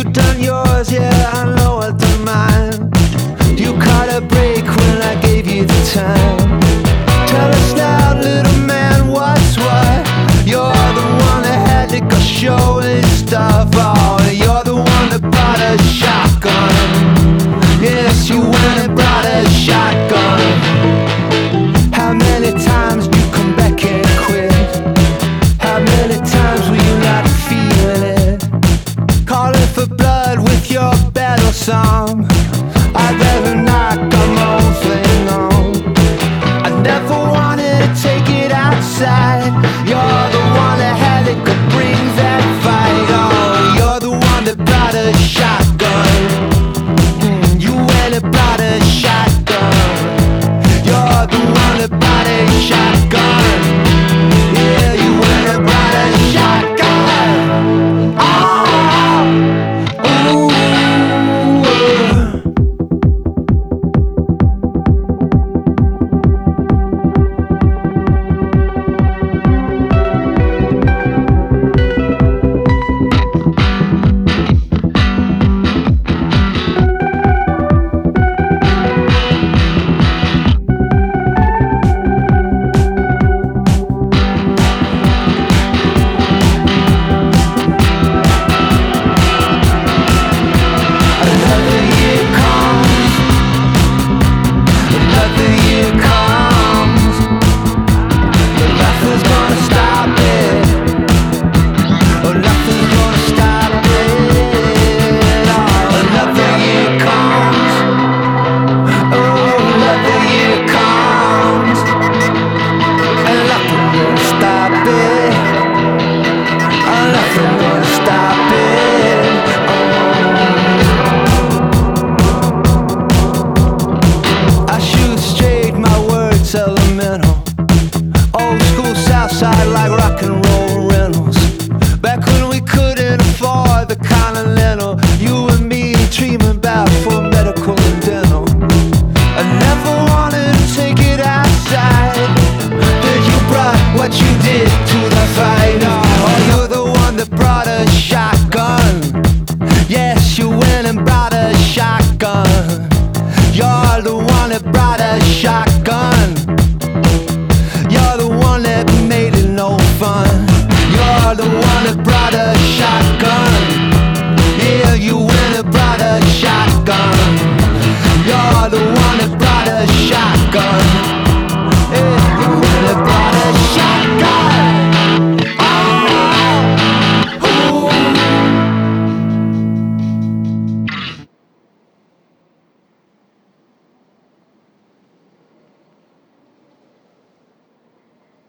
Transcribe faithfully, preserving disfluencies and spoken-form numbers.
You done yours, yeah, I know I done mine. You caught a break when I gave you the time. Tell us now, little man, what's what? You're the one that had to go show and stuff. Oh, you're the one that brought a shotgun. Yes, you went and brought a shotgun. How many times do you come back and quit? How many times will you not feel it? Calling for blood with your battle song. I'd rather not come on, fling on. I never wanted to take it outside. You're the one that had it, could bring that fight. Oh, you're the one that brought a shotgun. Mm, you went and brought a shotgun. You're the one that brought a shotgun. Yeah, you went and brought a shotgun. Oh, ooh. Elemental, old school Southside like rock and roll rentals. Back when we couldn't afford the Continental, you and me dreaming about for medical and dental. I never wanted to take it outside, but you brought what you did to the fight. Oh, you're the one that brought a shotgun. Yes, you went and brought a shotgun. You're the one that brought a shotgun. You're the one that made it no fun. You're the one that brought a shotgun. Yeah, you went and brought a shotgun. You're the one that brought a shotgun.